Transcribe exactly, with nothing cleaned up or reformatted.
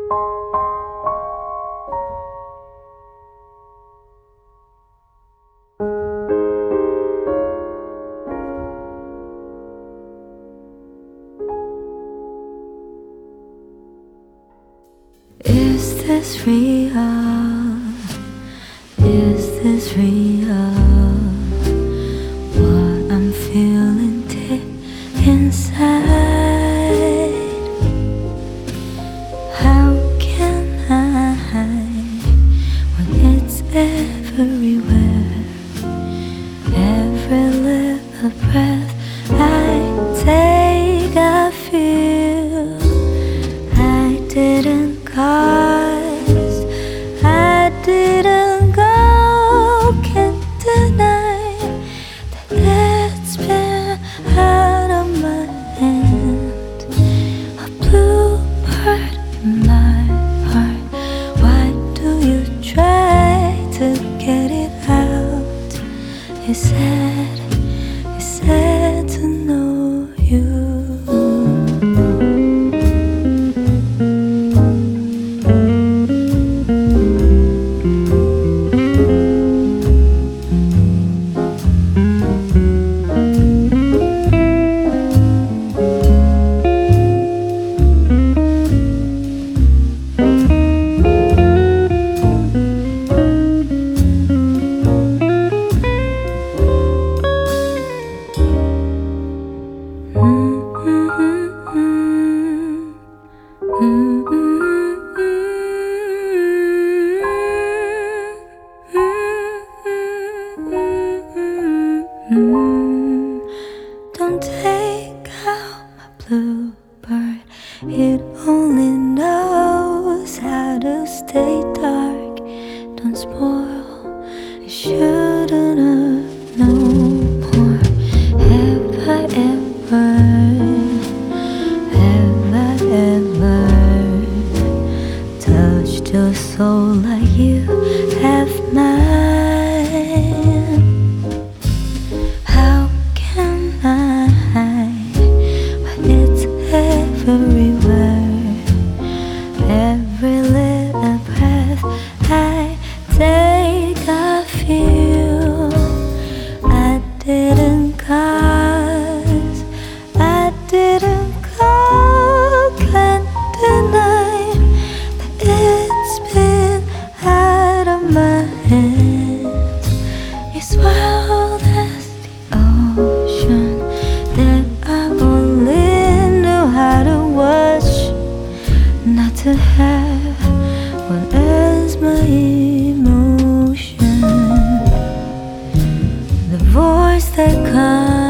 Is this real? Is this real? What I'm feeling deep inside. How can I hide when it's everywhere? Every little breath I take, I feel. I didn't cause, I didn't go, can't deny that it's been out of my hand. A bluebird in my heart, why do you try to get it out? It's sad, it's sad to know you. Don't take out my bluebird, it only knows how to stay dark. Don't spoil, it shouldn't have known more. Have I ever, have I ever touched your soul like you have mine? How can I hide when it's everywhere? Every little breath I take, I feel. I didn't cause, I didn't go, can't deny that it's been out of my hands. It's wild as the ocean that I only knew how to watch, not to have one as my emotion. The voice that comes